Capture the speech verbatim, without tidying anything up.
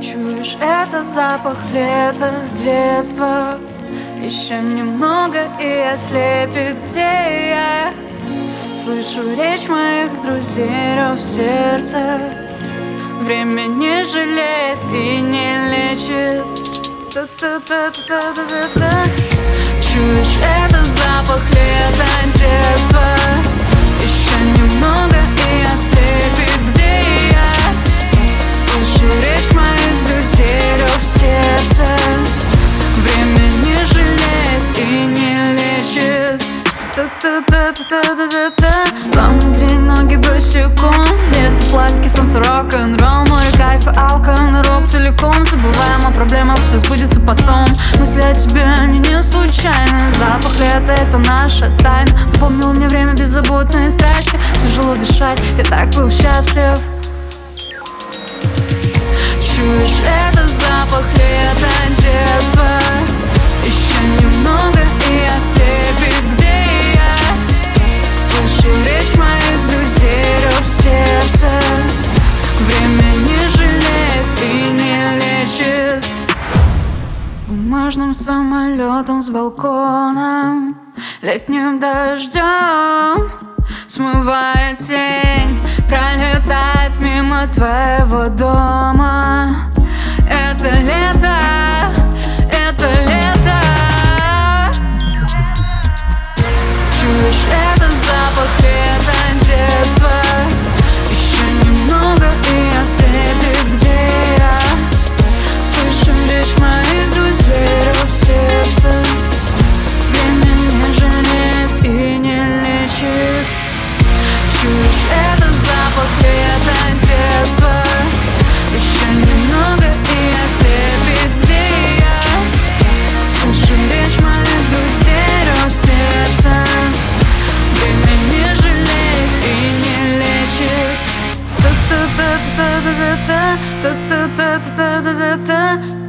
Чуешь этот запах лета, детства? Еще немного и ослепит, где я. Слышу речь моих друзей, рев сердца. Время не жалеет и не лечит. Та-та-та-та-та-та-та. Чуешь этот запах лета, детства? Еще немного и ослепит, где я. Слышу речь моих друзей, рев сердца. Время не жалеет и не лечит. Та-та-та-та-та-та-та. Там, где ноги босиком, лето, платье, солнце, рок-н-ролл, море, кайф и алкоголь, рок целиком. Забываем о проблемах, все сбудется потом. Мысли о тебе, они не случайны. Запах лета — это наша тайна. Напомнил мне время беззаботной страсти. Тяжело дышать, я так был счастлив. Чуешь этот запах лета, детства? Еще немного и ослепит, где я. Слышу речь моих друзей, рев сердца. Время не жалеет и не лечит. Бумажным самолетом с балкона, летним дождем смывает тень, пролетает мимо твоего дома. Это лето, это лето. Чуешь этот запах лета, детства? Еще немного и ослепит, где я. Слышу речь моих друзей, рев сердца. Время не жалеет и не лечит. Чуешь этот запах лета, детства? Еще немного и ослепит, где я. Слышу речь моих друзей, рев сердца. Время не жалеет и не лечит. Та-та-та-та-та-та-та. Та-та-та-та-та-та-та.